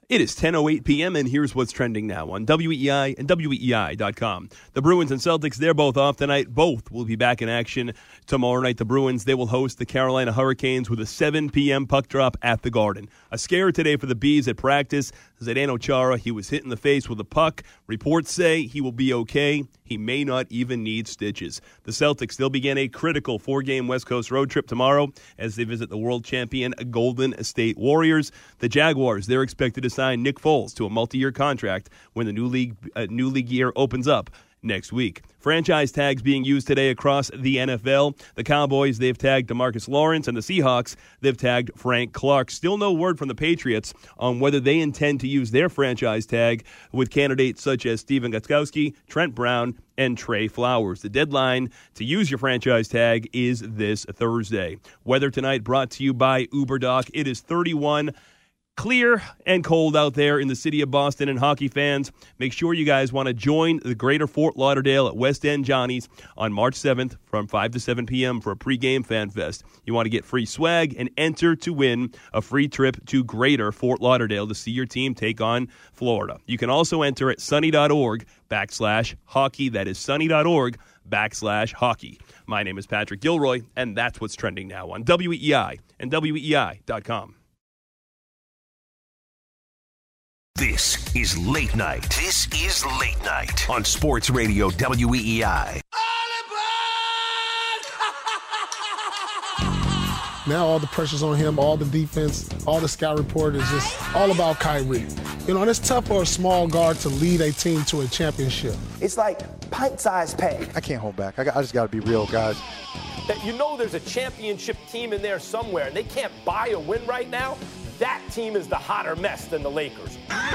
It is 10:08 p.m., and here's what's trending now on WEEI and WEEI.com. The Bruins and Celtics, they're both off tonight. Both will be back in action tomorrow night. The Bruins, they will host the Carolina Hurricanes with a 7 p.m. puck drop at the Garden. A scare today for the Bees at practice. Zdeno Chara, he was hit in the face with a puck. Reports say he will be okay. He may not even need stitches. The Celtics, they'll begin a critical 4-game West Coast road trip tomorrow as they visit the world champion Golden State Warriors. The Jaguars, they're expected to sign Nick Foles to a multi-year contract when the new league year opens up next week. Franchise tags being used today across the NFL. The Cowboys, they've tagged DeMarcus Lawrence, and the Seahawks, they've tagged Frank Clark. Still no word from the Patriots on whether they intend to use their franchise tag with candidates such as Steven Gostkowski, Trent Brown, and Trey Flowers. The deadline to use your franchise tag is this Thursday. Weather tonight brought to you by UberDoc. It is 31 clear and cold out there in the city of Boston, and hockey fans, make sure you guys want to join the Greater Fort Lauderdale at West End Johnny's on March 7th from 5 to 7 p.m. for a pregame fan fest. You want to get free swag and enter to win a free trip to Greater Fort Lauderdale to see your team take on Florida. You can also enter at sunny.org/hockey. That is sunny.org/hockey. My name is Patrick Gilroy, and that's what's trending now on WEEI and WEEI.com. This is Late Night. This is Late Night on Sports Radio WEEI. Now all the pressure's on him, all the defense, all the scout report is just all about Kyrie. You know, and it's tough for a small guard to lead a team to a championship. It's like pint-sized pay. I can't hold back. I just got to be real, guys. That you know there's a championship team in there somewhere, and they can't buy a win right now. That team is the hotter mess than the Lakers.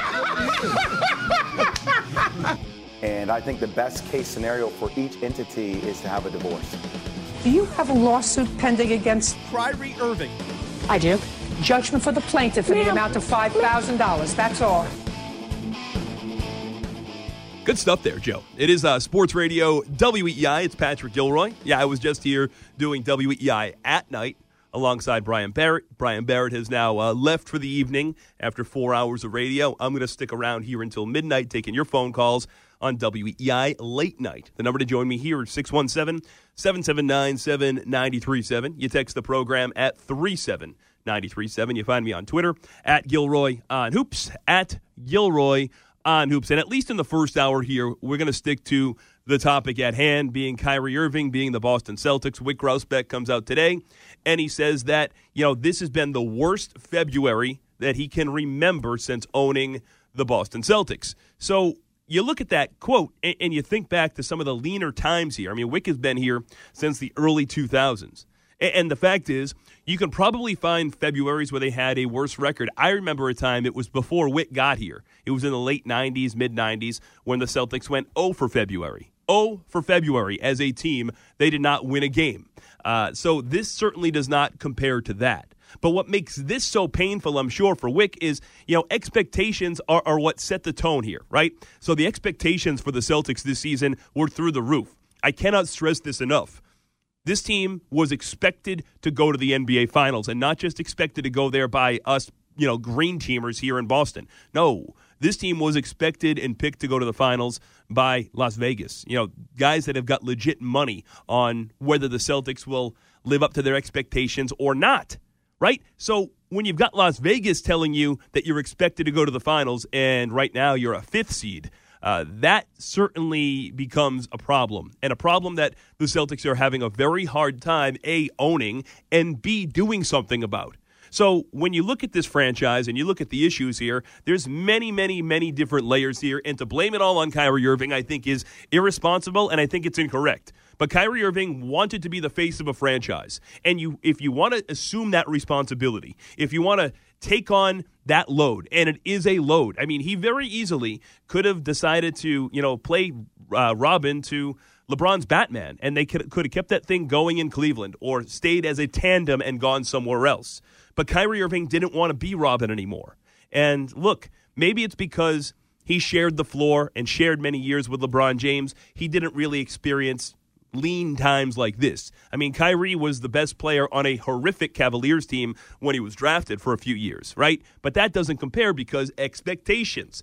And I think the best case scenario for each entity is to have a divorce. Do you have a lawsuit pending against Kyrie Irving? I do. Judgment for the plaintiff in the amount of $5,000. That's all. Good stuff there, Joe. It is Sports Radio WEEI. It's Patrick Gilroy. Yeah, I was just here doing WEEI at night alongside Brian Barrett. Brian Barrett has now left for the evening after 4 hours of radio. I'm going to stick around here until midnight taking your phone calls on WEEI Late Night. The number to join me here is 617-779-7937. You text the program at 37937. You find me on Twitter at Gilroy on Hoops, at Gilroy on Hoops. And at least in the first hour here, we're going to stick to the topic at hand, being Kyrie Irving, being the Boston Celtics. Wyc Grousbeck comes out today, and he says that, this has been the worst February that he can remember since owning the Boston Celtics. So you look at that quote, and you think back to some of the leaner times here. I mean, Wyc has been here since the early 2000s. And the fact is, you can probably find Februaries where they had a worse record. I remember a time, it was before Wyc got here. It was in the late 90s, mid-90s, when the Celtics went 0 for February. 0 for February as a team. They did not win a game. So this certainly does not compare to that. But what makes this so painful, I'm sure, for Wyc is, expectations are what set the tone here, right? So the expectations for the Celtics this season were through the roof. I cannot stress this enough. This team was expected to go to the NBA Finals, and not just expected to go there by us, green teamers here in Boston. No, this team was expected and picked to go to the Finals by Las Vegas. Guys that have got legit money on whether the Celtics will live up to their expectations or not, right? So when you've got Las Vegas telling you that you're expected to go to the Finals, and right now you're a 5th seed, that certainly becomes a problem, and a problem that the Celtics are having a very hard time, A, owning, and B, doing something about. So when you look at this franchise and you look at the issues here, there's many, many, many different layers here, and to blame it all on Kyrie Irving, I think, is irresponsible, and I think it's incorrect. But Kyrie Irving wanted to be the face of a franchise, and if you want to assume that responsibility, if you want to take on that load, and it is a load. I mean, he very easily could have decided to, play Robin to LeBron's Batman, and they could have kept that thing going in Cleveland or stayed as a tandem and gone somewhere else. But Kyrie Irving didn't want to be Robin anymore. And look, maybe it's because he shared the floor and shared many years with LeBron James. He didn't really experience lean times like this. I mean, Kyrie was the best player on a horrific Cavaliers team when he was drafted for a few years, right? But that doesn't compare because expectations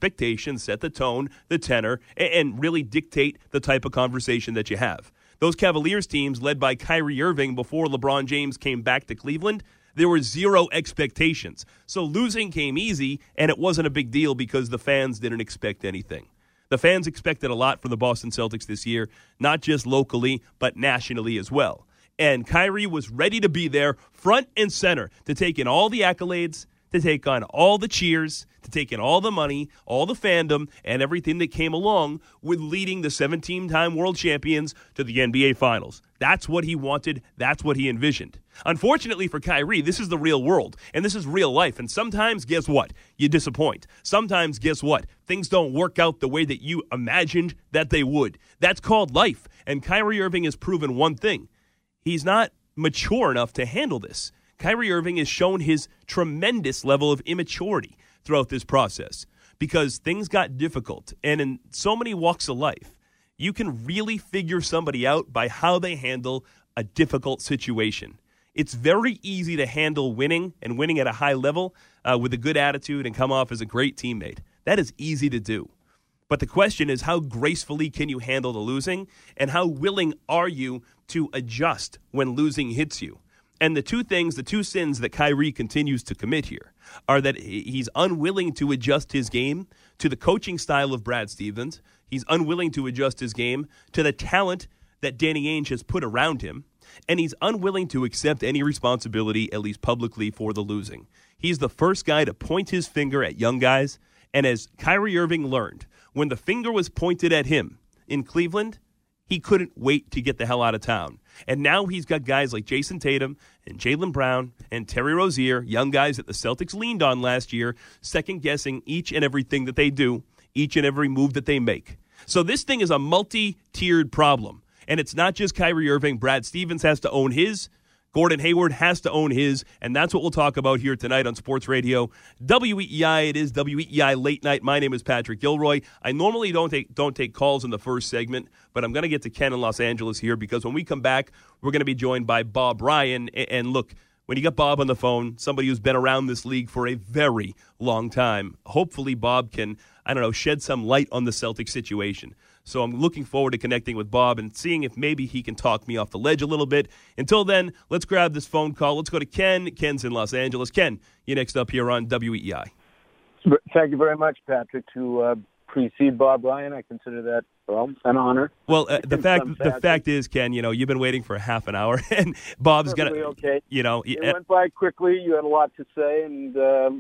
set the tone, the tenor, and really dictate the type of conversation that you have. Those Cavaliers teams led by Kyrie Irving before LeBron James came back to Cleveland, there were zero expectations. So losing came easy, and it wasn't a big deal because the fans didn't expect anything. The fans expected a lot from the Boston Celtics this year, not just locally, but nationally as well. And Kyrie was ready to be there front and center to take in all the accolades, to take on all the cheers, to take in all the money, all the fandom, and everything that came along with leading the 17-time world champions to the NBA Finals. That's what he wanted. That's what he envisioned. Unfortunately for Kyrie, this is the real world, and this is real life. And sometimes, guess what? You disappoint. Sometimes, guess what? Things don't work out the way that you imagined that they would. That's called life. And Kyrie Irving has proven one thing. He's not mature enough to handle this. Kyrie Irving has shown his tremendous level of immaturity throughout this process because things got difficult. And in so many walks of life, you can really figure somebody out by how they handle a difficult situation. It's very easy to handle winning and winning at a high level with a good attitude and come off as a great teammate. That is easy to do. But the question is, how gracefully can you handle the losing, and how willing are you to adjust when losing hits you? And the two sins that Kyrie continues to commit here are that he's unwilling to adjust his game to the coaching style of Brad Stevens. He's unwilling to adjust his game to the talent that Danny Ainge has put around him. And he's unwilling to accept any responsibility, at least publicly, for the losing. He's the first guy to point his finger at young guys. And as Kyrie Irving learned, when the finger was pointed at him in Cleveland, he couldn't wait to get the hell out of town. And now he's got guys like Jason Tatum and Jaylen Brown and Terry Rozier, young guys that the Celtics leaned on last year, second-guessing each and everything that they do, each and every move that they make. So this thing is a multi-tiered problem. And it's not just Kyrie Irving. Brad Stevens has to own his. Gordon Hayward has to own his, and that's what we'll talk about here tonight on Sports Radio WEEI. It is WEEI Late Night. My name is Patrick Gilroy. I normally don't take calls in the first segment, but I'm going to get to Ken in Los Angeles here because when we come back, we're going to be joined by Bob Ryan. And look, when you got Bob on the phone, somebody who's been around this league for a very long time, hopefully Bob can, shed some light on the Celtics situation. So I'm looking forward to connecting with Bob and seeing if maybe he can talk me off the ledge a little bit. Until then, let's grab this phone call. Let's go to Ken. Ken's in Los Angeles. Ken, you're next up here on WEEI. Thank you very much, Patrick. To precede Bob Ryan, I consider that, an honor. Well, the fact is, Ken, you've been waiting for half an hour, and Bob's going to, okay. It went by quickly. You had a lot to say, and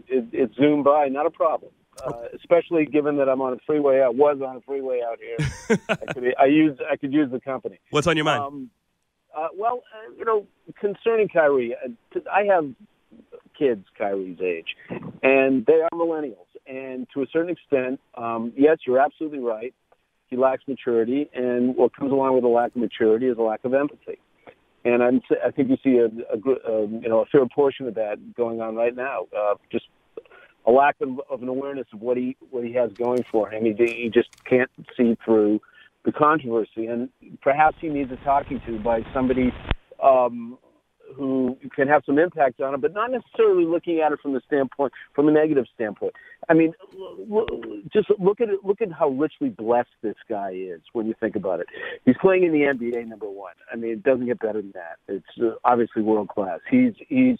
it zoomed by. Not a problem. Especially given that I'm on a freeway. I was on a freeway out here. I could use the company. What's on your mind? Concerning Kyrie, I have kids Kyrie's age, and they are millennials. And to a certain extent, yes, you're absolutely right. He lacks maturity, and what comes along with a lack of maturity is a lack of empathy. And I think you see a fair portion of that going on right now. Just a lack of an awareness of what he has going for him. He just can't see through the controversy, and perhaps he needs a talking to by somebody who can have some impact on him, but not necessarily looking at it from a negative standpoint. I mean, just look at how richly blessed this guy is when you think about it. He's playing in the NBA, number one. I mean, it doesn't get better than that. It's obviously world class. He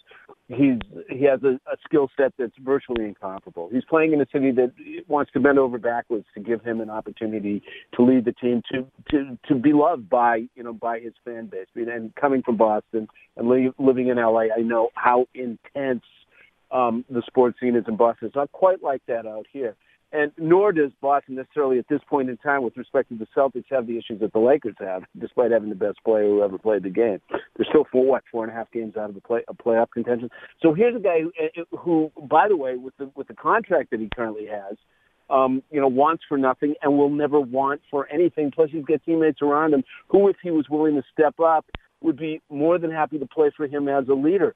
has a skill set that's virtually incomparable. He's playing in a city that wants to bend over backwards to give him an opportunity to lead the team, to be loved by his fan base. And coming from Boston and living in LA, I know how intense the sports scene is in Boston. It's not quite like that out here. And nor does Boston necessarily at this point in time with respect to the Celtics have the issues that the Lakers have, despite having the best player who ever played the game. They're still 4.5 games out of the playoff contention. So here's a guy who, by the way, with the contract that he currently has, wants for nothing and will never want for anything. Plus he's got teammates around him who, if he was willing to step up, would be more than happy to play for him as a leader.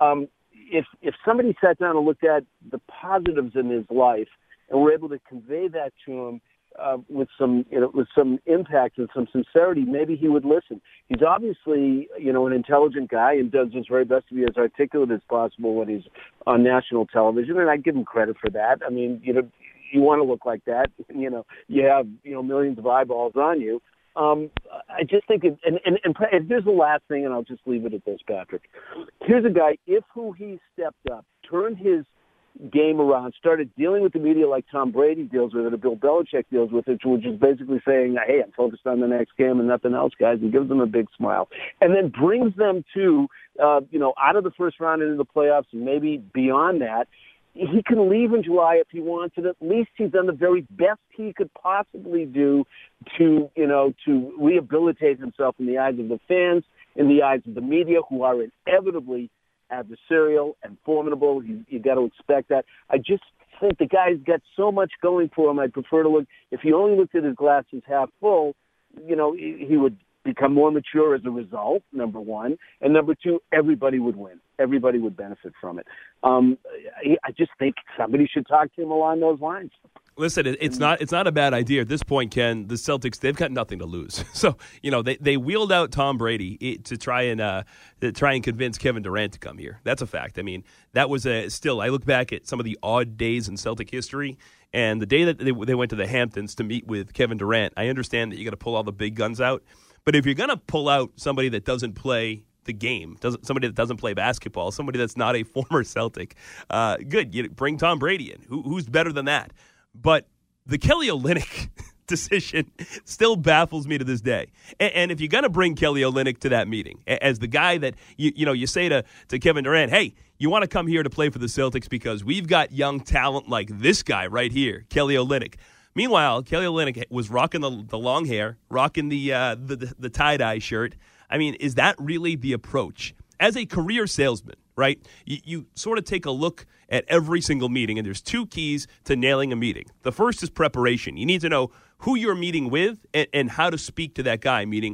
If somebody sat down and looked at the positives in his life and were able to convey that to him, with some impact and some sincerity, maybe he would listen. He's obviously, an intelligent guy and does his very best to be as articulate as possible when he's on national television, and I give him credit for that. I mean, you want to look like that. You have, millions of eyeballs on you. I just think, and here's the last thing, and I'll just leave it at this, Patrick. Here's a guy, if he stepped up, turned his game around, started dealing with the media like Tom Brady deals with it, or Bill Belichick deals with it, which is basically saying, hey, I'm focused on the next game and nothing else, guys, and gives them a big smile, and then brings them to, out of the first round into the playoffs and maybe beyond that. He can leave in July if he wants, and at least he's done the very best he could possibly do to rehabilitate himself in the eyes of the fans, in the eyes of the media, who are inevitably adversarial and formidable. You got to expect that. I just think the guy's got so much going for him. I'd prefer to look, if he only looked at his glasses half full, he would become more mature as a result, number one. And number two, everybody would win. Everybody would benefit from it. I just think somebody should talk to him along those lines. Listen, it's not a bad idea at this point, Ken. The Celtics, they've got nothing to lose. So, they wheeled out Tom Brady to try and convince Kevin Durant to come here. That's a fact. I mean, that was I look back at some of the odd days in Celtic history, and the day that they went to the Hamptons to meet with Kevin Durant, I understand that you got to pull all the big guns out. But if you're going to pull out somebody that doesn't play the game, somebody that doesn't play basketball, somebody that's not a former Celtic, good. You bring Tom Brady in. Who's better than that? But the Kelly Olynyk decision still baffles me to this day. And if you're going to bring Kelly Olynyk to that meeting as the guy that, you say to Kevin Durant, hey, you want to come here to play for the Celtics because we've got young talent like this guy right here, Kelly Olynyk. Meanwhile, Kelly Olynyk was rocking the long hair, rocking the tie-dye shirt. I mean, is that really the approach? As a career salesman, right, you sort of take a look at every single meeting, and there's two keys to nailing a meeting. The first is preparation. You need to know who you're meeting with and how to speak to that guy, meaning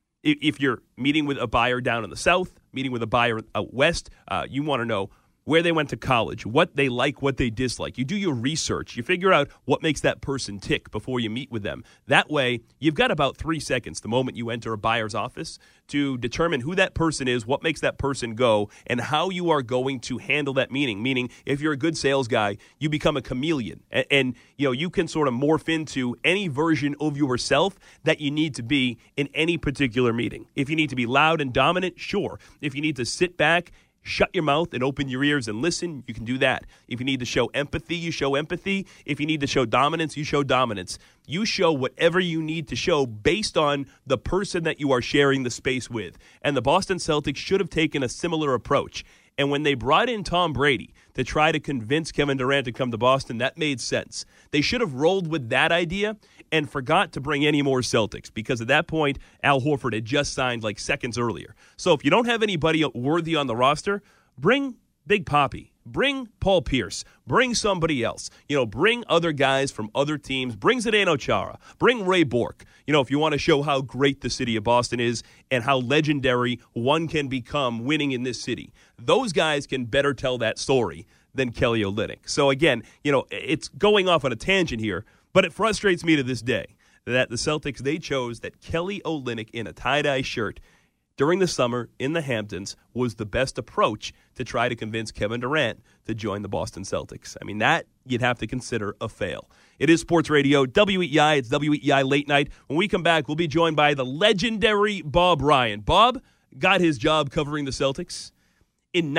if you're meeting with a buyer down in the South, meeting with a buyer out West, you want to know where they went to college, what they like, what they dislike. You do your research. You figure out what makes that person tick before you meet with them. That way, you've got about 3 seconds the moment you enter a buyer's office to determine who that person is, what makes that person go, and how you are going to handle that meeting. Meaning, if you're a good sales guy, you become a chameleon. And you can sort of morph into any version of yourself that you need to be in any particular meeting. If you need to be loud and dominant, sure. If you need to sit back, shut your mouth and open your ears and listen, you can do that. If you need to show empathy, you show empathy. If you need to show dominance, you show dominance. You show whatever you need to show based on the person that you are sharing the space with. And the Boston Celtics should have taken a similar approach. And when they brought in Tom Brady to try to convince Kevin Durant to come to Boston, that made sense. They should have rolled with that idea and forgot to bring any more Celtics because at that point, Al Horford had just signed like seconds earlier. So if you don't have anybody worthy on the roster, bring Big Papi. Bring Paul Pierce. Bring somebody else. Bring other guys from other teams. Bring Zdeno Chara. Bring Ray Bourque. If you want to show how great the city of Boston is and how legendary one can become winning in this city. Those guys can better tell that story than Kelly Olynyk. So again, it's going off on a tangent here, but it frustrates me to this day that the Celtics, they chose that Kelly Olynyk in a tie-dye shirt during the summer in the Hamptons was the best approach to try to convince Kevin Durant to join the Boston Celtics. I mean, that you'd have to consider a fail. It is Sports Radio, WEEI. It's WEEI Late Night. When we come back, we'll be joined by the legendary Bob Ryan. Bob got his job covering the Celtics. In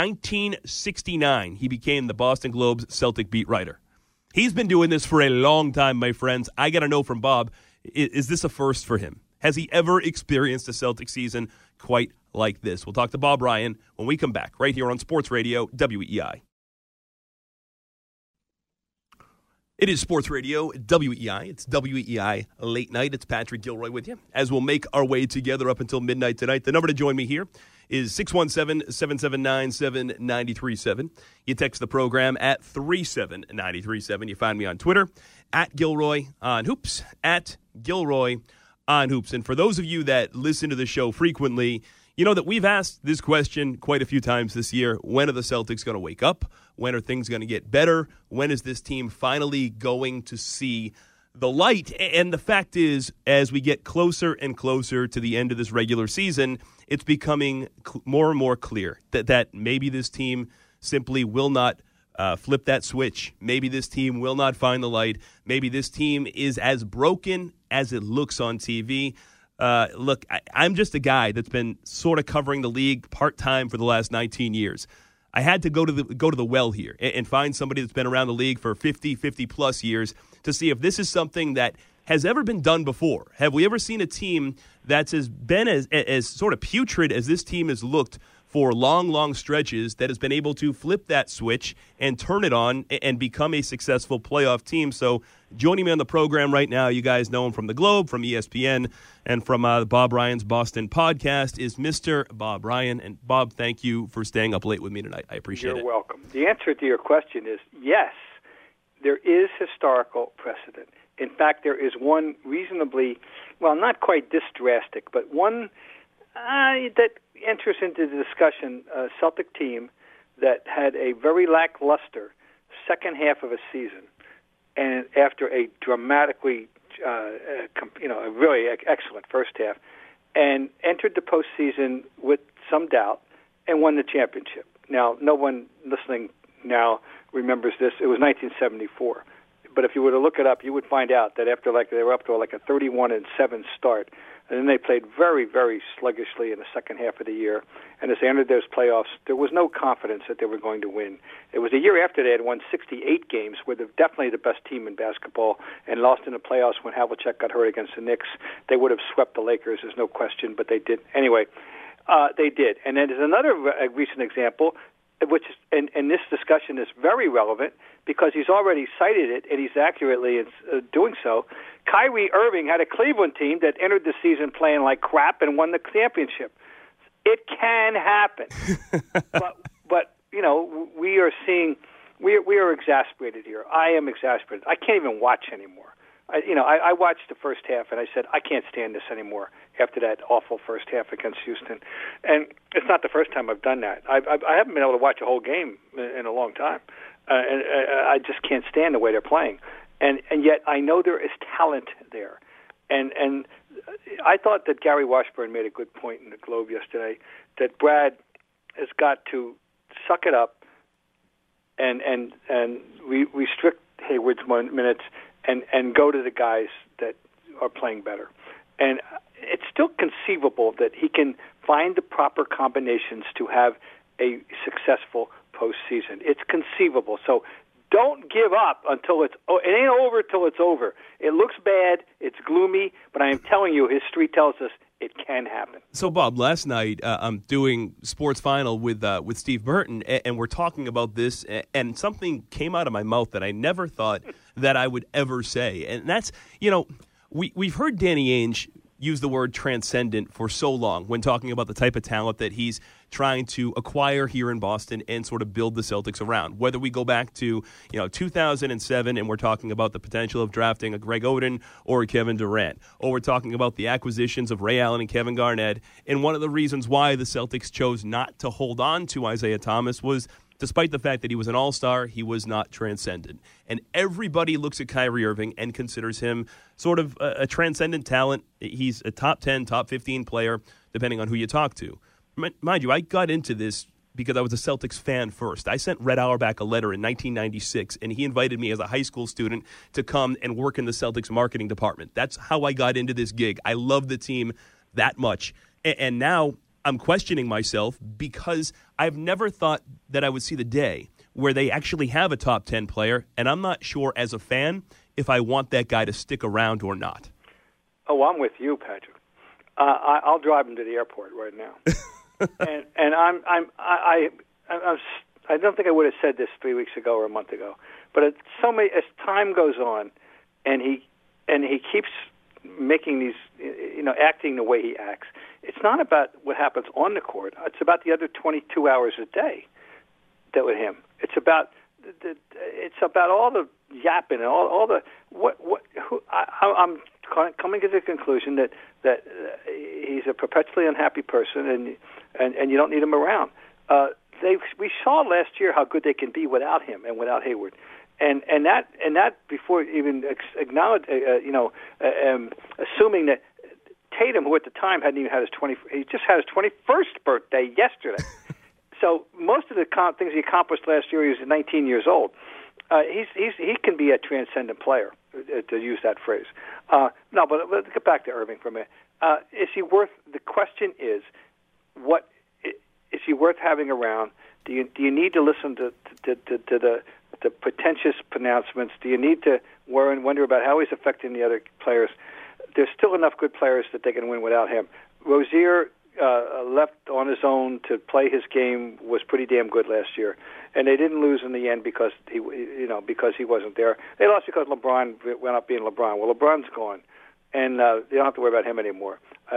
1969, he became the Boston Globe's Celtic beat writer. He's been doing this for a long time, my friends. I got to know from Bob, is this a first for him? Has he ever experienced a Celtic season quite like this? We'll talk to Bob Ryan when we come back right here on Sports Radio, WEEI. It is Sports Radio, WEEI. It's WEEI Late Night. It's Patrick Gilroy with you as we'll make our way together up until midnight tonight. The number to join me here is 617-779-7937. You text the program at 37937. You find me on Twitter, at Gilroy on Hoops, at Gilroy on Hoops. And for those of you that listen to the show frequently, you know that we've asked this question quite a few times this year. When are the Celtics going to wake up? When are things going to get better? When is this team finally going to see the light. And the fact is, as we get closer and closer to the end of this regular season, it's becoming more and more clear that maybe this team simply will not flip that switch. Maybe this team will not find the light. Maybe this team is as broken as it looks on TV. Look, I'm just a guy that's been sort of covering the league part-time for the last 19 years. I had to go to the well here and find somebody that's been around the league for 50-plus years to see if this is something that has ever been done before. Have we ever seen a team that's been as sort of putrid as this team has looked for long stretches that has been able to flip that switch and turn it on and become a successful playoff team? So joining me on the program right now, you guys know him from the Globe, from ESPN, and from Bob Ryan's Boston podcast, is Mr. Bob Ryan. And Bob, thank you for staying up late with me tonight. I appreciate it. You're welcome. The answer to your question is yes, there is historical precedent. In fact, there is one reasonably, well, not quite this drastic, but one that enters into the discussion, a Celtic team that had a very lackluster second half of a season, and after a dramatically, a really excellent first half, and entered the postseason with some doubt and won the championship. Now, no one listening now remembers this. It was 1974. But if you were to look it up, you would find out that after they were up to a 31-7 start, and then they played very, very sluggishly in the second half of the year. And as they entered those playoffs, there was no confidence that they were going to win. It was a year after they had won 68 games, were definitely the best team in basketball, and lost in the playoffs when Havlicek got hurt against the Knicks. They would have swept the Lakers, there's no question, but they did. Anyway, they did. And then there's another recent example, which is, and this discussion is very relevant because he's already cited it, and he's accurately doing so. Kyrie Irving had a Cleveland team that entered the season playing like crap and won the championship. It can happen, but we are seeing we are exasperated here. I am exasperated. I can't even watch anymore. I watched the first half and I said I can't stand this anymore after that awful first half against Houston. And it's not the first time I've done that. I haven't been able to watch a whole game in a long time, and I just can't stand the way they're playing. And yet I know there is talent there. And I thought that Gary Washburn made a good point in the Globe yesterday that Brad has got to suck it up and restrict Hayward's minutes and go to the guys that are playing better. And it's still conceivable that he can find the proper combinations to have a successful postseason. It's conceivable. So don't give up until it ain't over till it's over. It looks bad, it's gloomy, but I am telling you, history tells us it can happen. So, Bob, last night I'm doing Sports Final with Steve Burton, and we're talking about this, and something came out of my mouth that I never thought that I would ever say. And that's, we've heard Danny Ainge use the word transcendent for so long when talking about the type of talent that he's trying to acquire here in Boston and sort of build the Celtics around. Whether we go back to 2007 and we're talking about the potential of drafting a Greg Oden or a Kevin Durant, or we're talking about the acquisitions of Ray Allen and Kevin Garnett, and one of the reasons why the Celtics chose not to hold on to Isaiah Thomas was despite the fact that he was an all-star, he was not transcendent. And everybody looks at Kyrie Irving and considers him sort of a transcendent talent. He's a top 10, top 15 player, depending on who you talk to. Mind you, I got into this because I was a Celtics fan first. I sent Red Auerbach a letter in 1996, and he invited me as a high school student to come and work in the Celtics marketing department. That's how I got into this gig. I love the team that much. And now I'm questioning myself because I've never thought that I would see the day where they actually have a top 10 player, and I'm not sure as a fan if I want that guy to stick around or not. Oh, I'm with you, Patrick. I'll drive him to the airport right now. and I don't think I would have said this 3 weeks ago or a month ago, but as time goes on, and he keeps making these, acting the way he acts. It's not about what happens on the court. It's about the other 22 hours a day that with him. It's about all the yapping and all the I'm coming to the conclusion that he's a perpetually unhappy person, and you don't need him around. We saw last year how good they can be without him and without Hayward. And that before even acknowledge, assuming that Tatum, who at the time hadn't even had he just had his 21st birthday yesterday. So most of the things he accomplished last year, he was 19 years old. He can be a transcendent player, to use that phrase. But let's get back to Irving for a minute. Is he worth? The question is, what is he worth having around? Do you need to listen to the pretentious pronouncements? Do you need to worry and wonder about how he's affecting the other players? There's still enough good players that they can win without him. Rozier left on his own to play his game, was pretty damn good last year, and they didn't lose in the end because he wasn't there. They lost because LeBron went up being LeBron. Well, LeBron's gone, and they don't have to worry about him anymore.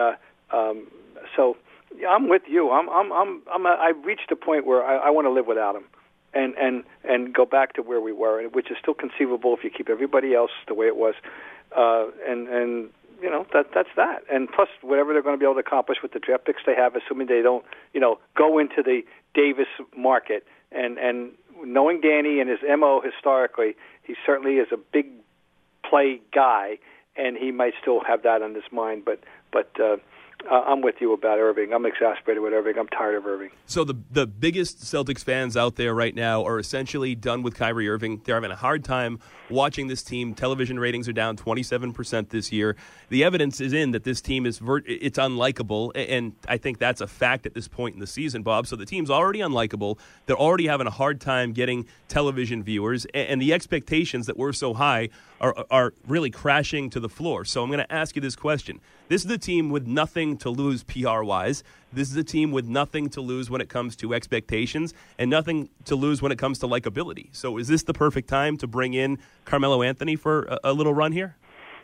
So yeah, I'm with you. I've reached a point where I want to live without him, and go back to where we were, which is still conceivable if you keep everybody else the way it was, and. That's that. And plus, whatever they're going to be able to accomplish with the draft picks they have, assuming they don't, go into the Davis market. And knowing Danny and his MO historically, he certainly is a big play guy, and he might still have that on his mind. But I'm with you about Irving. I'm exasperated with Irving. I'm tired of Irving. So the biggest Celtics fans out there right now are essentially done with Kyrie Irving. They're having a hard time watching this team. Television ratings are down 27% this year. The evidence is in that this team is it's unlikable, and I think that's a fact at this point in the season, Bob. So the team's already unlikable. They're already having a hard time getting television viewers, and the expectations that were so high are really crashing to the floor. So I'm going to ask you this question. This is a team with nothing to lose PR-wise. This is a team with nothing to lose when it comes to expectations and nothing to lose when it comes to likability. So is this the perfect time to bring in Carmelo Anthony for a little run here?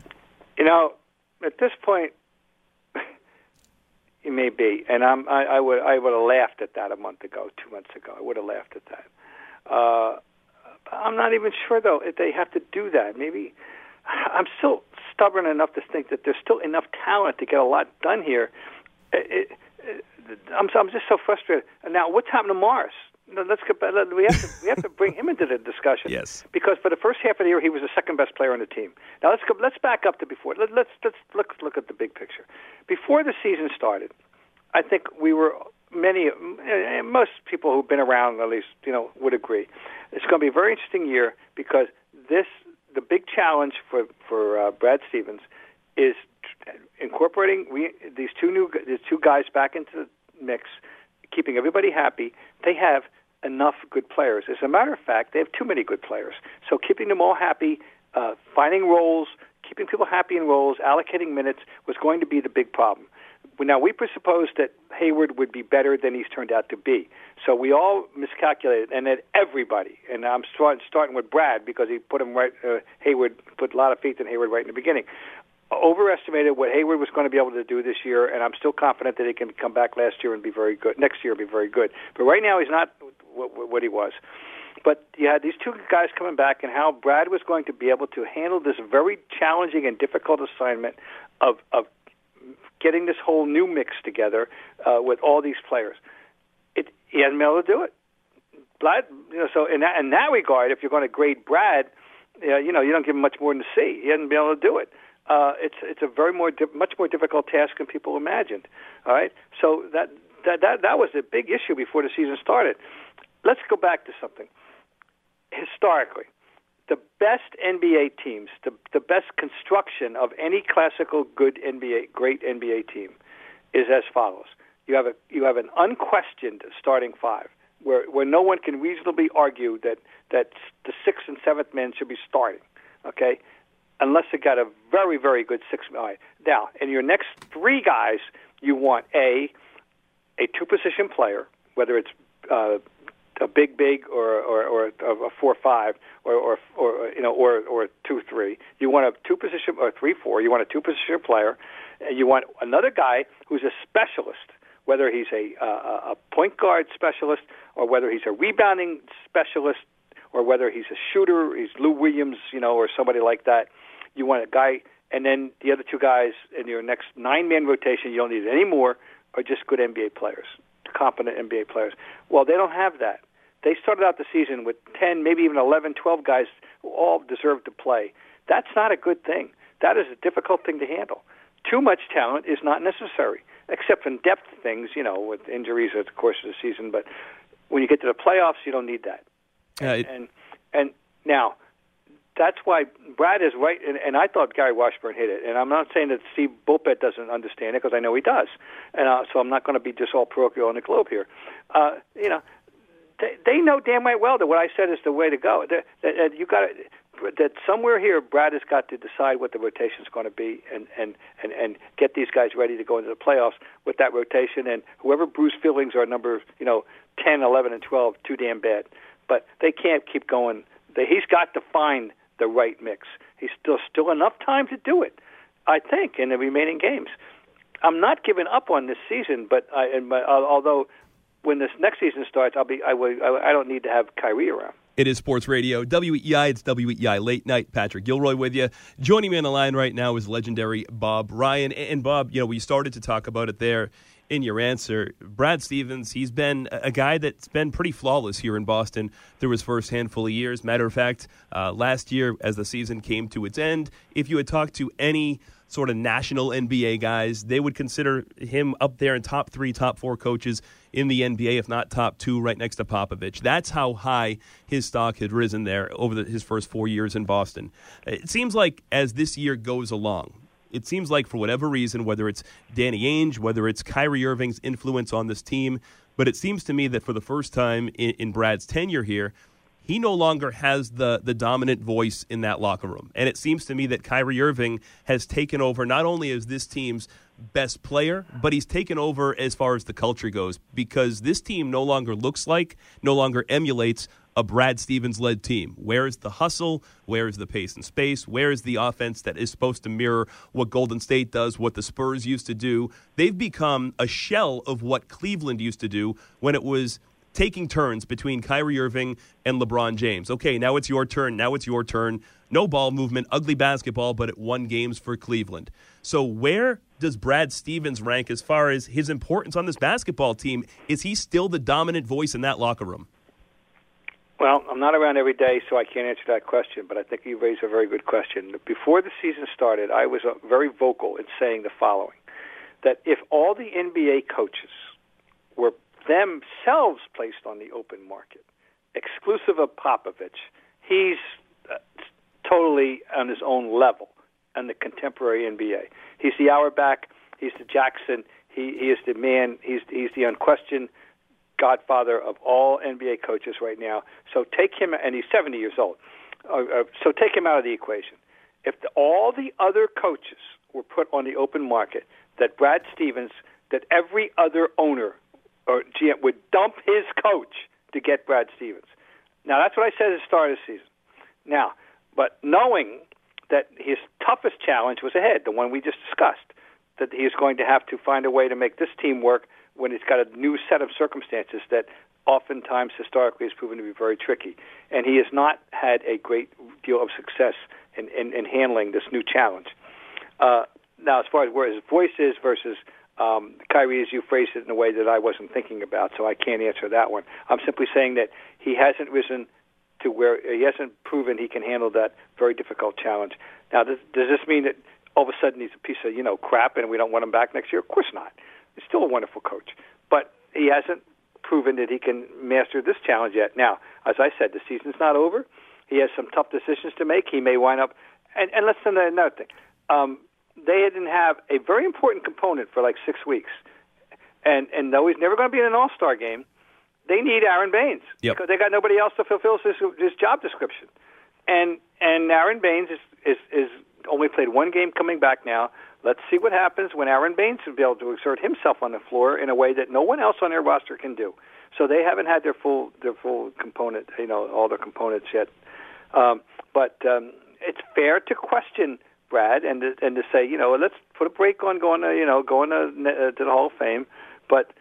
At this point, it may be. And I would have laughed at that 2 months ago. I would have laughed at that. I'm not even sure, though, if they have to do that. Maybe I'm still stubborn enough to think that there's still enough talent to get a lot done here. I'm just so frustrated. Now, what's happened to Morris? Let's get back. We have to bring him into the discussion. Yes. Because for the first half of the year, he was the second best player on the team. Now let's back up to before. Let's look at the big picture. Before the season started, I think most people who've been around at least would agree. It's going to be a very interesting year because the big challenge for Brad Stevens is incorporating these two guys back into the mix, keeping everybody happy. They have enough good players. As a matter of fact, they have too many good players. So keeping them all happy, finding roles, keeping people happy in roles, allocating minutes was going to be the big problem. Now, we presupposed that Hayward would be better than he's turned out to be. So we all miscalculated, and that everybody, and I'm starting with Brad because he put him right, Hayward put a lot of faith in Hayward right in the beginning, overestimated what Hayward was going to be able to do this year, and I'm still confident that he can come back next year and be very good. But right now he's not what he was. But you had these two guys coming back, and how Brad was going to be able to handle this very challenging and difficult assignment of getting this whole new mix together with all these players. He hasn't been able to do it. Brad, so in that regard, if you're going to grade Brad, you don't give him much more than a C. He hasn't been able to do it. It's a much more difficult task than people imagined. All right, so that was a big issue before the season started. Let's go back to something. Historically, the best NBA teams, the best construction of any classical great NBA team is as follows. You have an unquestioned starting five where no one can reasonably argue that the sixth and seventh men should be starting, okay? Unless they got a very, very good sixth man. Now, in your next three guys, you want a two-position player, whether it's a big or a 4-5 or 2-3. You want a two-position or 3-4. You want a two-position player. And you want another guy who's a specialist, whether he's a point guard specialist or whether he's a rebounding specialist or whether he's a shooter, he's Lou Williams, or somebody like that. You want a guy, and then the other two guys in your next 9-man rotation, you don't need any more, are just good NBA players, competent NBA players. Well, they don't have that. they started out the season with 10, maybe even 11, 12 guys who all deserved to play. That's not a good thing. That is a difficult thing to handle. Too much talent is not necessary, except in depth things, with injuries at the course of the season. But when you get to the playoffs, you don't need that. And now, that's why Brad is right, and I thought Gary Washburn hit it. And I'm not saying that Steve Bulpett doesn't understand it, because I know he does. And so I'm not going to be just all parochial on the globe here. They know damn right well that what I said is the way to go. That somewhere here, Brad has got to decide what the rotation is going to be, and get these guys ready to go into the playoffs with that rotation. And whoever Bruce Fillings are number 10, 11, and 12, too damn bad. But they can't keep going. He's got to find the right mix. He's still enough time to do it, I think, in the remaining games. I'm not giving up on this season, but although when this next season starts, I don't need to have Kyrie around. It is Sports Radio, WEEI. It's WEEI Late Night. Patrick Gilroy with you. Joining me on the line right now is legendary Bob Ryan. And Bob, we started to talk about it there in your answer. Brad Stevens, he's been a guy that's been pretty flawless here in Boston through his first handful of years. Matter of fact, last year as the season came to its end, if you had talked to any sort of national NBA guys, they would consider him up there in top 3, top 4 coaches in the NBA, if not top 2, right next to Popovich. That's how high his stock had risen there over his first 4 years in Boston. It seems like as this year goes along, it seems like for whatever reason, whether it's Danny Ainge, whether it's Kyrie Irving's influence on this team, but it seems to me that for the first time in Brad's tenure here, he no longer has the dominant voice in that locker room. And it seems to me that Kyrie Irving has taken over not only as this team's best player, but he's taken over as far as the culture goes, because this team no longer emulates a Brad Stevens-led team. Where is the hustle? Where is the pace and space? Where is the offense that is supposed to mirror what Golden State does, what the Spurs used to do? They've become a shell of what Cleveland used to do when it was taking turns between Kyrie Irving and LeBron James. Okay, now it's your turn. No ball movement, ugly basketball, but it won games for Cleveland. So where does Brad Stevens rank as far as his importance on this basketball team? Is he still the dominant voice in that locker room? Well, I'm not around every day, so I can't answer that question, but I think you raised a very good question. Before the season started, I was very vocal in saying the following, that if all the NBA coaches were themselves placed on the open market, exclusive of Popovich, he's totally on his own level in the contemporary NBA. He's the Auerbach, he's the Jackson, he is the man, he's the unquestioned godfather of all NBA coaches right now. So take him, and he's 70 years old, so take him out of the equation. If all the other coaches were put on the open market, that Brad Stevens, that every other owner or GM would dump his coach to get Brad Stevens. Now, that's what I said at the start of the season. Now, but knowing that his toughest challenge was ahead, the one we just discussed, that he is going to have to find a way to make this team work when it's got a new set of circumstances that oftentimes historically has proven to be very tricky. And he has not had a great deal of success in handling this new challenge. Now, as far as where his voice is versus Kyrie, as you phrased it in a way that I wasn't thinking about, so I can't answer that one. I'm simply saying that he hasn't risen to where he hasn't proven he can handle that very difficult challenge. Now, does this mean that all of a sudden he's a piece of crap and we don't want him back next year? Of course not. He's still a wonderful coach, but he hasn't proven that he can master this challenge yet. Now, as I said, the season's not over. He has some tough decisions to make. He may wind up, and let's say another thing. They didn't have a very important component for like 6 weeks, and though he's never going to be in an All-Star game, they need Aaron Baines because they got nobody else to fulfill his job description. And Aaron Baines is only played one game coming back now. Let's see what happens when Aaron Baines will be able to exert himself on the floor in a way that no one else on their roster can do. So they haven't had their full component, all their components yet. But it's fair to question Brad and to say, let's put a break on going to the Hall of Fame. But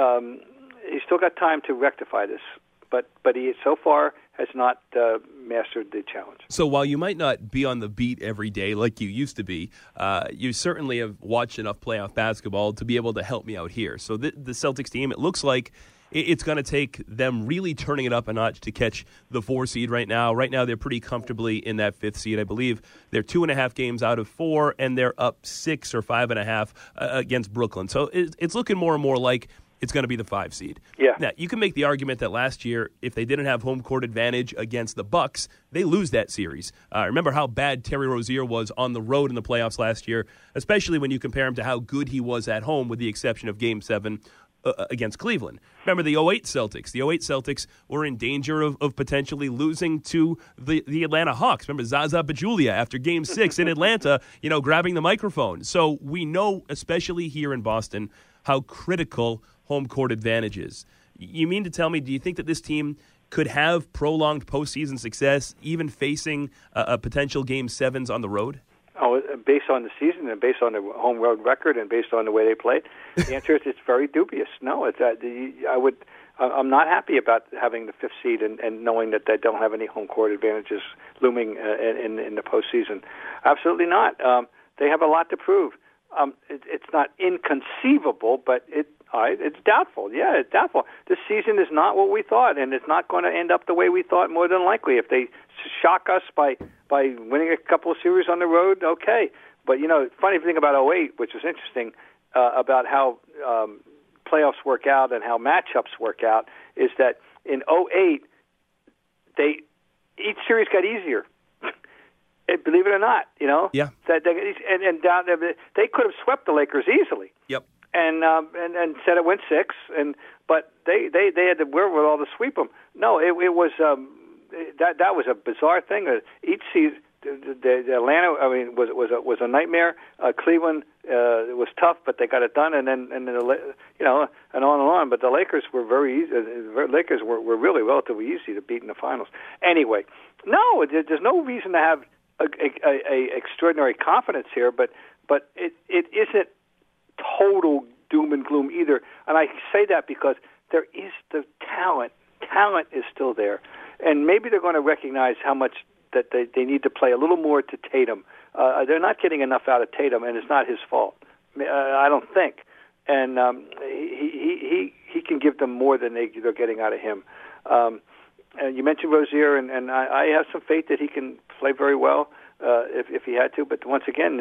he's still got time to rectify this. But he so far has not mastered the challenge. So while you might not be on the beat every day like you used to be, you certainly have watched enough playoff basketball to be able to help me out here. So the Celtics team, it looks like it's going to take them really turning it up a notch to catch the 4 seed right now. Right now, they're pretty comfortably in that 5th seed. I believe they're 2.5 games out of 4, and they're up 6 or 5.5 against Brooklyn. So it's looking more and more like it's going to be the 5 seed. Yeah. Now, you can make the argument that last year, if they didn't have home court advantage against the Bucks, they lose that series. Remember how bad Terry Rozier was on the road in the playoffs last year, especially when you compare him to how good he was at home, with the exception of Game 7 against Cleveland. Remember the 08 Celtics. The 08 Celtics were in danger of potentially losing to the Atlanta Hawks. Remember Zaza Pachulia after Game 6 in Atlanta, grabbing the microphone. So we know, especially here in Boston, how critical home court advantage is. You mean to tell me, do you think that this team could have prolonged postseason success, even facing a potential Game 7s on the road? Oh, based on the season and based on the home road record and based on the way they played, the answer is it's very dubious. No, I'm not happy about having the 5th seed and knowing that they don't have any home court advantages looming in the postseason. Absolutely not. They have a lot to prove. It's not inconceivable, but it's doubtful. Yeah, it's doubtful. This season is not what we thought, and it's not going to end up the way we thought, more than likely. If they shock us by winning a couple of series on the road, okay. But, funny thing about 08, which was interesting, about how playoffs work out and how matchups work out, is that in 08, each series got easier. Believe it or not, Yeah. They could have swept the Lakers easily. Yep. And said it went 6, but they had the wherewithal to sweep them. No, it was that was a bizarre thing. Each season, the Atlanta, was a nightmare. Cleveland it was tough, but they got it done, and then and on and on. But the Lakers were very easy. The Lakers were really relatively easy to beat in the finals. Anyway, no, there's no reason to have a extraordinary confidence here, but it isn't total doom and gloom either. And I say that because there is the talent. Talent is still there, and maybe they're going to recognize how much that they need to play a little more to Tatum. They're not getting enough out of Tatum, and it's not his fault. I don't think. And he can give them more than they're getting out of him. And you mentioned Rozier, and I have some faith that he can play very well if he had to. But once again,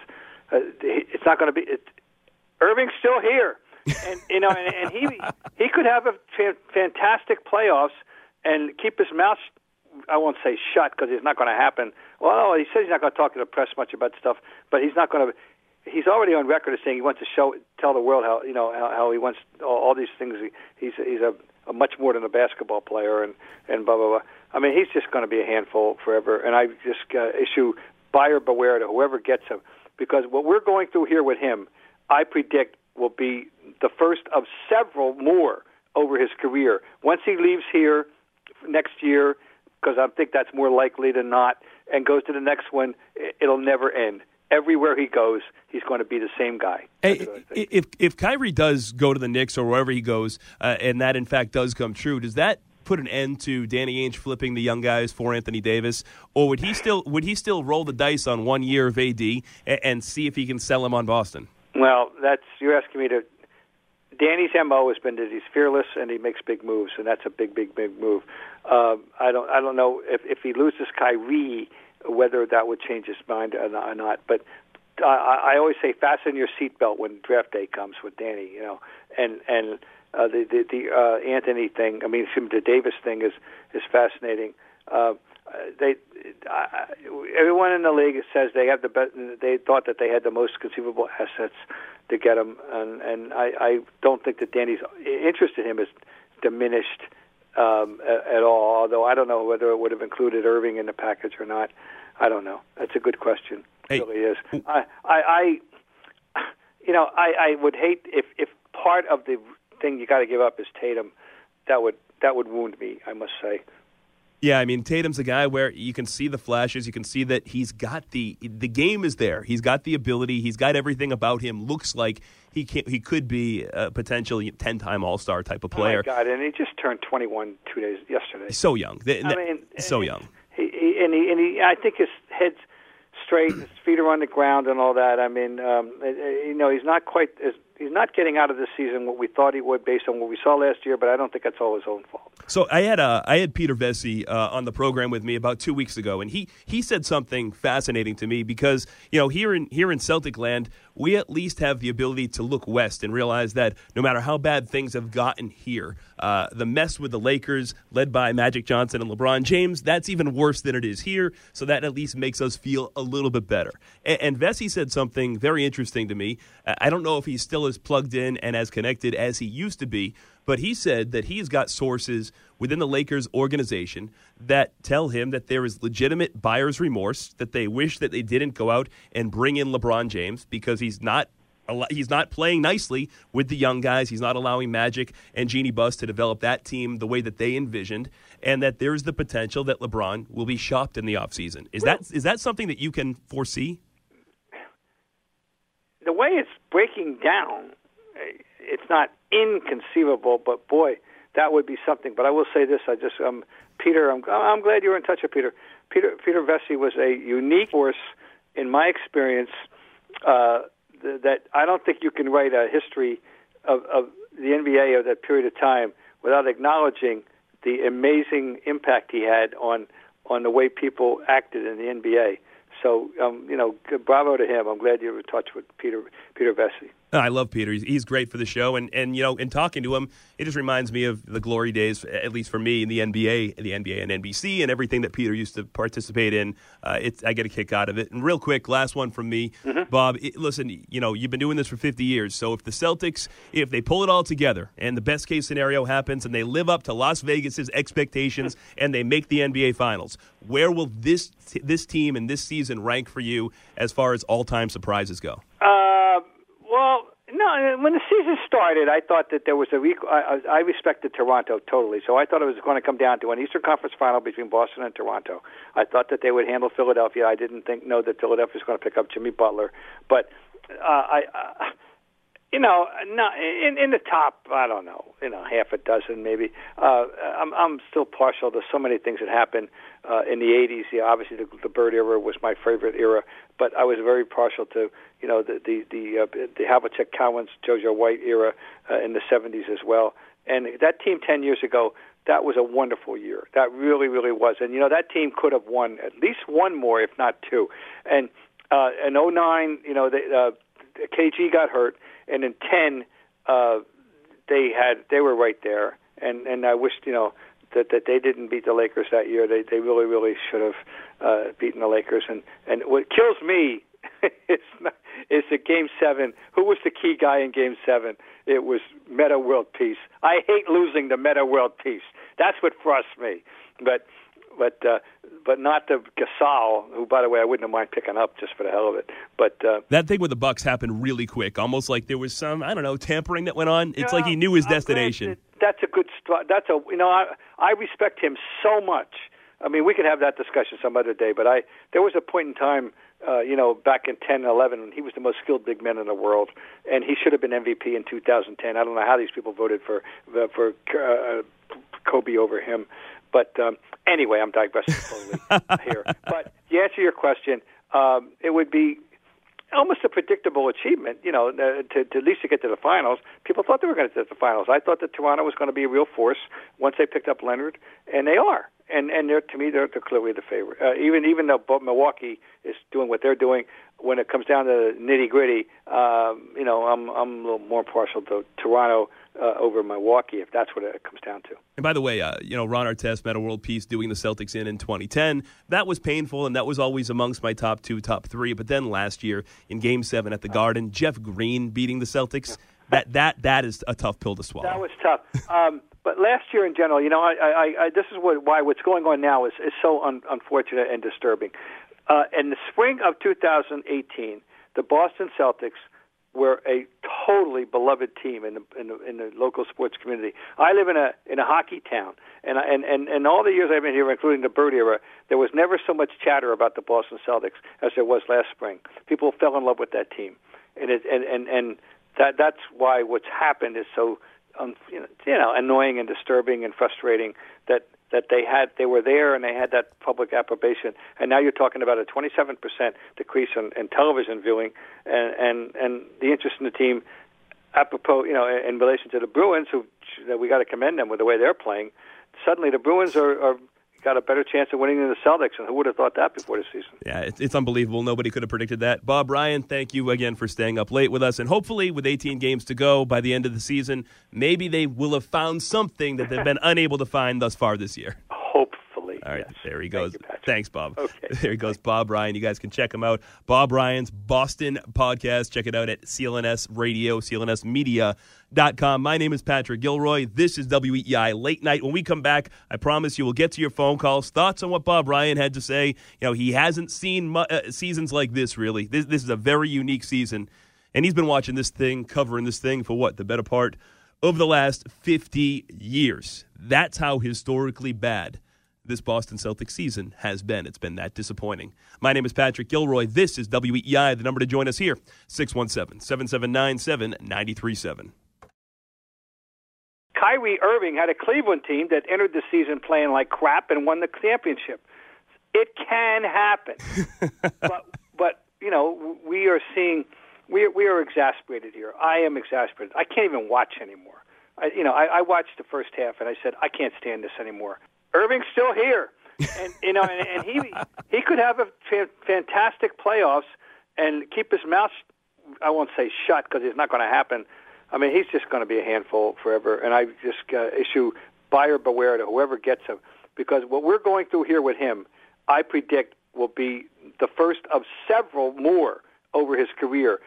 it's not going to be. Irving's still here, and and he could have a fantastic playoffs and keep his mouth. I won't say shut because it's not going to happen. Well, he says he's not going to talk to the press much about stuff, but he's not going to. He's already on record as saying he wants to tell the world how he wants all these things. He's a much more than a basketball player and blah blah blah. I mean, he's just going to be a handful forever. And I just issue buyer beware to whoever gets him, because what we're going through here with him, I predict, will be the first of several more over his career. Once he leaves here next year, because I think that's more likely than not, and goes to the next one, it'll never end. Everywhere he goes, he's going to be the same guy. Hey, if Kyrie does go to the Knicks or wherever he goes, and that in fact does come true, does that put an end to Danny Ainge flipping the young guys for Anthony Davis, or would he still roll the dice on 1 year of AD and see if he can sell him on Boston? Well, you're asking me to. Danny's MO has been that he's fearless and he makes big moves, and that's a big move. I don't know if he loses Kyrie, whether that would change his mind or not. But I always say fasten your seatbelt when draft day comes with Danny. And the Anthony thing. I mean, the Davis thing is fascinating. Everyone in the league says they have the best. They thought that they had the most conceivable assets to get him, and I don't think that Danny's interest in him is diminished at all. Although I don't know whether it would have included Irving in the package or not. I don't know. That's a good question. It really is. I would hate if part of the thing you got to give up is Tatum. That would wound me, I must say. Yeah, I mean, Tatum's a guy where you can see the flashes. You can see that he's got the game is there. He's got the ability. He's got everything about him. Looks like he could be a potential 10-time All-Star type of player. Oh, my God, and he just turned 21 2 days yesterday. So young. So young. He I think his head's straight, his feet are on the ground and all that. I mean, he's not quite as not getting out of this season what we thought he would based on what we saw last year, but I don't think that's all his own fault. So I had Peter Vesey on the program with me about 2 weeks ago, and he said something fascinating to me because here in Celtic land, we at least have the ability to look west and realize that no matter how bad things have gotten here, the mess with the Lakers, led by Magic Johnson and LeBron James, that's even worse than it is here. So that at least makes us feel a little bit better. And Vesey said something very interesting to me. I don't know if he's still as plugged in and as connected as he used to be, but he said that he's got sources within the Lakers organization that tell him that there is legitimate buyer's remorse, that they wish that they didn't go out and bring in LeBron James because he's not playing nicely with the young guys. He's not allowing Magic and Jeanie Buss to develop that team the way that they envisioned, and that there's the potential that LeBron will be shopped in the offseason. Is that something that you can foresee? The way it's breaking down, it's not inconceivable, but boy, that would be something. But I will say this: Peter, I'm glad you were in touch with Peter. Peter Vesey was a unique force in my experience. That I don't think you can write a history of the NBA of that period of time without acknowledging the amazing impact he had on the way people acted in the NBA. So, bravo to him. I'm glad you were in touch with Peter Vesey. I love Peter. He's great for the show, and in talking to him, it just reminds me of the glory days, at least for me, in the NBA and NBC, and everything that Peter used to participate in. I get a kick out of it. And real quick, last one from me, Bob. Listen, you've been doing this for 50 years, so if the Celtics, if they pull it all together, and the best case scenario happens, and they live up to Las Vegas's expectations, and they make the NBA Finals, where will this team and this season rank for you as far as all-time surprises go? Well, no. When the season started, I thought that there was I respected Toronto totally, so I thought it was going to come down to an Eastern Conference final between Boston and Toronto. I thought that they would handle Philadelphia. I didn't know that Philadelphia was going to pick up Jimmy Butler, but in the top, I don't know, half a dozen maybe. I'm still partial to so many things that happened in the '80s. Yeah, obviously the Bird era was my favorite era, but I was very partial to the Havlicek, Cowens, JoJo White era in the '70s as well. And that team 10 years ago, that was a wonderful year. That really, really was. And that team could have won at least one more, if not two. And in '09, KG got hurt. And in 10, they were right there, and I wished that they didn't beat the Lakers that year. They really, really should have beaten the Lakers. And what kills me is the Game 7. Who was the key guy in Game 7? It was Metta World Peace. I hate losing to Metta World Peace. That's what frustrates me. But not the Gasol, who, by the way, I wouldn't have mind picking up just for the hell of it. But that thing with the Bucks happened really quick, almost like there was some, tampering that went on. It's like he knew his destination. That's a good start. I respect him so much. I mean, we could have that discussion some other day, but there was a point in time, back in 10, 11, when he was the most skilled big man in the world, and he should have been MVP in 2010. I don't know how these people voted for Kobe over him. But anyway, I'm digressing totally here. But to answer your question, it would be almost a predictable achievement, to at least to get to the finals. People thought they were going to get to the finals. I thought that Toronto was going to be a real force once they picked up Leonard, and they are. And to me, they're clearly the favorite. Even though Milwaukee is doing what they're doing, when it comes down to nitty gritty, I'm a little more partial to Toronto over Milwaukee, if that's what it comes down to. And by the way, Ron Artest, Metta World Peace, doing the Celtics in 2010, that was painful, and that was always amongst my top 2, top 3. But then last year in Game 7 at the Garden, Jeff Green beating the Celtics, that is a tough pill to swallow. That was tough. But last year in general, this is why what's going on now is so unfortunate and disturbing. In the spring of 2018, the Boston Celtics were a totally beloved team in the local sports community. I live in a hockey town, and all the years I've been here, including the Bird era, there was never so much chatter about the Boston Celtics as there was last spring. People fell in love with that team, and that's why what's happened is so annoying and disturbing and frustrating that they were there and they had that public approbation, and now you're talking about a 27% decrease in television viewing, and the interest in the team. apropos, in relation to the Bruins, we got to commend them with the way they're playing. Suddenly, the Bruins are got a better chance of winning than the Celtics, and who would have thought that before the season? Yeah, it's unbelievable. Nobody could have predicted that. Bob Ryan, thank you again for staying up late with us, and hopefully with 18 games to go by the end of the season, maybe they will have found something that they've been unable to find thus far this year. Hopefully. All right, yes. There he goes. Thank you, Thanks, Bob. Okay. There he goes, Bob Ryan. You guys can check him out. Bob Ryan's Boston podcast. Check it out at CLNS Radio, CLNSmedia.com. My name is Patrick Gilroy. This is WEEI Late Night. When we come back, I promise you we'll get to your phone calls, thoughts on what Bob Ryan had to say. He hasn't seen seasons like this, really. This is a very unique season, and he's been watching this thing, covering this thing for the better part of the last 50 years. That's how historically bad this Boston Celtics season has been. It's been that disappointing. My name is Patrick Gilroy. This is WEEI. The number to join us here, 617-779-7937. Kyrie Irving had a Cleveland team that entered the season playing like crap and won the championship. It can happen. but we are seeing, we are exasperated here. I am exasperated. I can't even watch anymore. I watched the first half and I said, I can't stand this anymore. Irving's still here, and he could have a fantastic playoffs and keep his mouth. I won't say shut because it's not going to happen. I mean, he's just going to be a handful forever. And I just issue buyer beware to whoever gets him, because what we're going through here with him, I predict will be the first of several more over his career.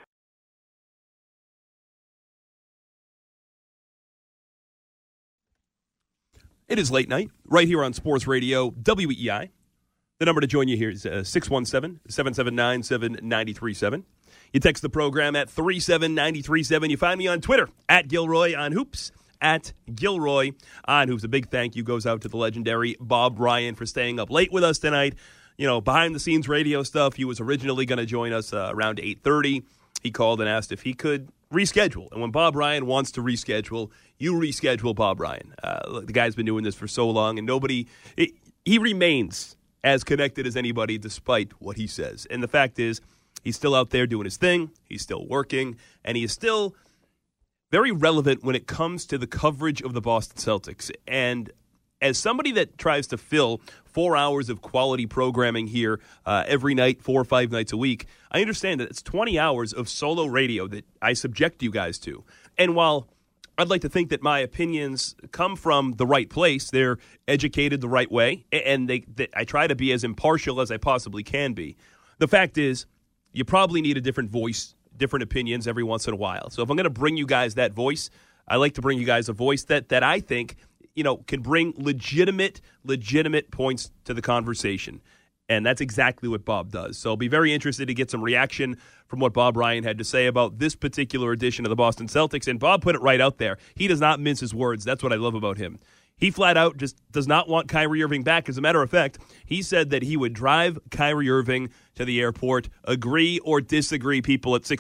It is late night, right here on Sports Radio, WEEI. The number to join you here is 617-779-7937. You text the program at 37937. You find me on Twitter, at Gilroy on Hoops, at Gilroy on Hoops. A big thank you goes out to the legendary Bob Ryan for staying up late with us tonight. Behind-the-scenes radio stuff. He was originally going to join us around 8:30. He called and asked if he could reschedule. And when Bob Ryan wants to reschedule, you reschedule Bob Ryan. The guy's been doing this for so long, and he remains as connected as anybody despite what he says. And the fact is, he's still out there doing his thing. He's still working, and he is still very relevant when it comes to the coverage of the Boston Celtics. And as somebody that tries to fill 4 hours of quality programming here every night, 4 or 5 nights a week, I understand that it's 20 hours of solo radio that I subject you guys to. And while I'd like to think that my opinions come from the right place, they're educated the right way, and I try to be as impartial as I possibly can be. The fact is, you probably need a different voice, different opinions every once in a while. So if I'm going to bring you guys that voice, I like to bring you guys a voice that I think can bring legitimate points to the conversation. And that's exactly what Bob does. So I'll be very interested to get some reaction from what Bob Ryan had to say about this particular edition of the Boston Celtics. And Bob put it right out there. He does not mince his words. That's what I love about him. He flat out just does not want Kyrie Irving back. As a matter of fact, he said that he would drive Kyrie Irving to the airport. Agree or disagree, people at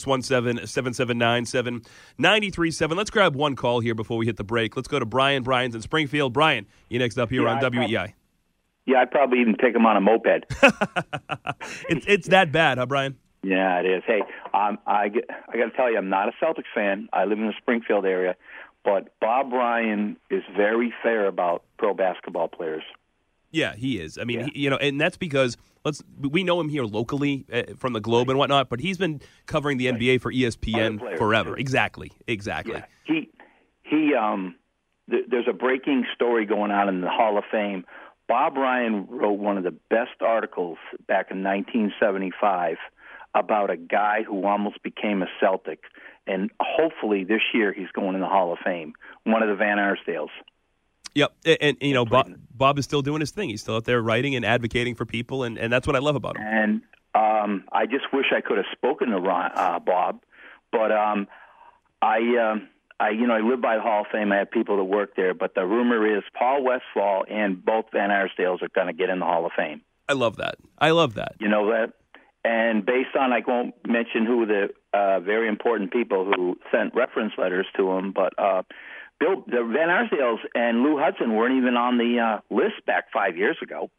617-779-7937. Let's grab one call here before we hit the break. Let's go to Brian. Brian's in Springfield. Brian, you next up here on WEEI. I'd probably even take him on a moped. It's that bad, huh, Brian? Yeah, it is. Hey, I got to tell you, I'm not a Celtics fan. I live in the Springfield area. But Bob Ryan is very fair about pro basketball players. Yeah, he is. I mean, and that's because we know him here locally from the Globe and whatnot, but he's been covering the NBA for ESPN forever. Too. Exactly. Yeah. There's a breaking story going on in the Hall of Fame. Bob Ryan wrote one of the best articles back in 1975 about a guy who almost became a Celtic. And hopefully this year he's going in the Hall of Fame, one of the Van Arsdales. Yep, and Bob is still doing his thing. He's still out there writing and advocating for people, and that's what I love about him. And I just wish I could have spoken to Bob, but I live by the Hall of Fame. I have people that work there, but the rumor is Paul Westphal and both Van Arsdales are going to get in the Hall of Fame. I love that. You know that? And based on, I won't mention who the very important people who sent reference letters to him, but the Van Arsdales and Lou Hudson weren't even on the list back 5 years ago.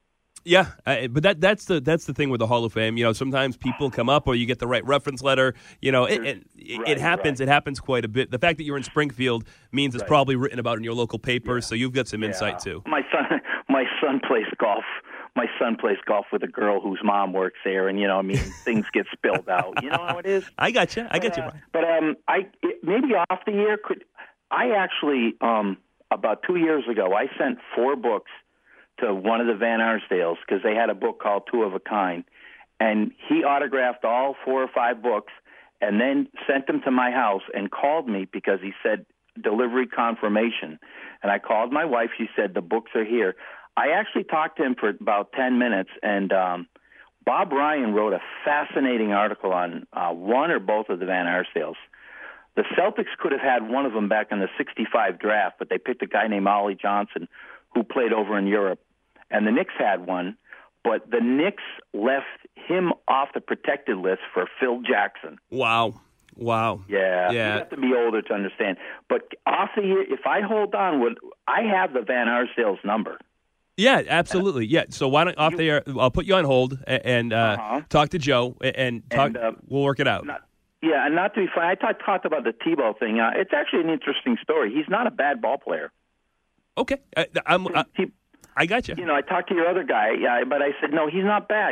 Yeah, but that's the thing with the Hall of Fame. You know, sometimes people come up or you get the right reference letter. You know, it happens. Right. It happens quite a bit. The fact that you're in Springfield means it's probably written about in your local paper, so you've got some insight too. My son plays golf. My son plays golf with a girl whose mom works there, and things get spilled out. You know how it is. I got you. Brian. But maybe off the air I actually about 2 years ago I sent 4 books to one of the Van Arsdales because they had a book called Two of a Kind, and he autographed all 4 or 5 books and then sent them to my house and called me because he said delivery confirmation. And I called my wife. She said the books are here. I actually talked to him for about 10 minutes, and Bob Ryan wrote a fascinating article on one or both of the Van Arsdales. The Celtics could have had one of them back in the 65 draft, but they picked a guy named Ollie Johnson who played over in Europe. And the Knicks had one, but the Knicks left him off the protected list for Phil Jackson. Wow. Yeah. You have to be older to understand. But off the year, if I hold on, I have the Van Arsdale's number. Yeah, absolutely. Yeah. So why don't off the air? I'll put you on hold and talk to Joe and talk. We'll work it out. And not to be funny, I talked about the Tebow thing. It's actually an interesting story. He's not a bad ball player. Okay, I got you. I talked to your other guy, but I said, no, he's not bad,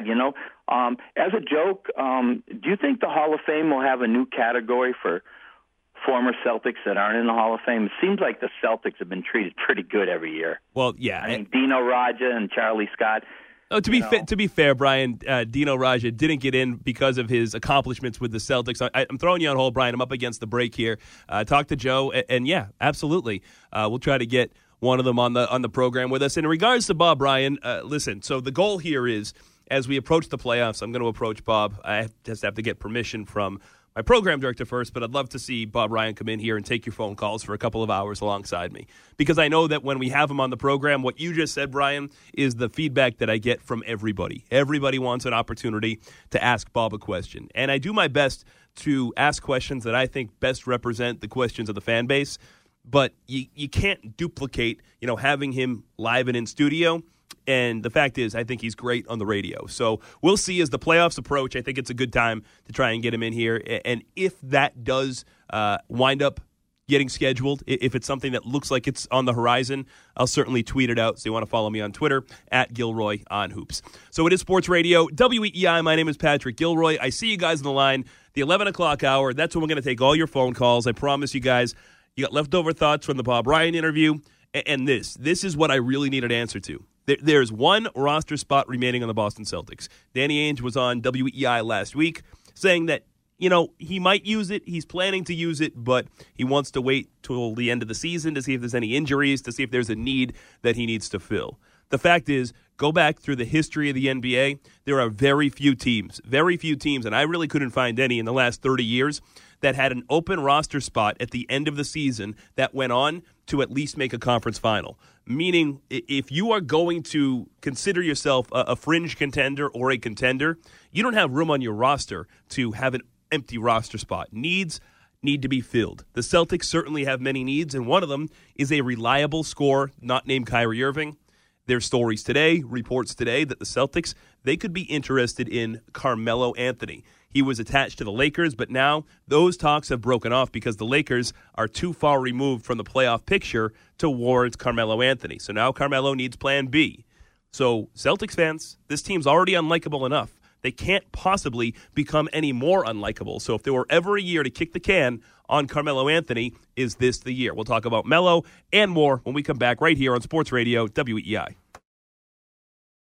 As a joke, do you think the Hall of Fame will have a new category for former Celtics that aren't in the Hall of Fame? It seems like the Celtics have been treated pretty good every year. Well, yeah. I mean, Dino Radja and Charlie Scott. Oh, to be fair, Brian, Dino Radja didn't get in because of his accomplishments with the Celtics. I'm throwing you on hold, Brian. I'm up against the break here. Talk to Joe, and yeah, absolutely. We'll try to get one of them on the program with us. And in regards to Bob Ryan, listen, so the goal here is, as we approach the playoffs, I'm going to approach Bob. I just have to get permission from my program director first, but I'd love to see Bob Ryan come in here and take your phone calls for a couple of hours alongside me. Because I know that when we have him on the program, what you just said, Brian, is the feedback that I get from everybody. Everybody wants an opportunity to ask Bob a question. And I do my best to ask questions that I think best represent the questions of the fan base. But you can't duplicate, having him live and in studio. And the fact is, I think he's great on the radio. So we'll see as the playoffs approach. I think it's a good time to try and get him in here. And if that does wind up getting scheduled, if it's something that looks like it's on the horizon, I'll certainly tweet it out. So you want to follow me on Twitter, @Gilroy on Hoops. So it is Sports Radio, WEEI. My name is Patrick Gilroy. I see you guys on the line, the 11 o'clock hour. That's when we're going to take all your phone calls. I promise you guys. You got leftover thoughts from the Bob Ryan interview, and this is what I really need an answer to. There's one roster spot remaining on the Boston Celtics. Danny Ainge was on WEEI last week saying that, he might use it, he's planning to use it, but he wants to wait till the end of the season to see if there's any injuries, to see if there's a need that he needs to fill. The fact is, go back through the history of the NBA, there are very few teams, and I really couldn't find any in the last 30 years, that had an open roster spot at the end of the season that went on to at least make a conference final. Meaning, if you are going to consider yourself a fringe contender or a contender, you don't have room on your roster to have an empty roster spot. Needs need to be filled. The Celtics certainly have many needs, and one of them is a reliable scorer not named Kyrie Irving. There's stories today, reports today, that the Celtics, they could be interested in Carmelo Anthony. He was attached to the Lakers, but now those talks have broken off because the Lakers are too far removed from the playoff picture towards Carmelo Anthony. So now Carmelo needs plan B. So Celtics fans, this team's already unlikable enough. They can't possibly become any more unlikable. So if there were ever a year to kick the can on Carmelo Anthony, is this the year? We'll talk about Melo and more when we come back right here on Sports Radio WEEI.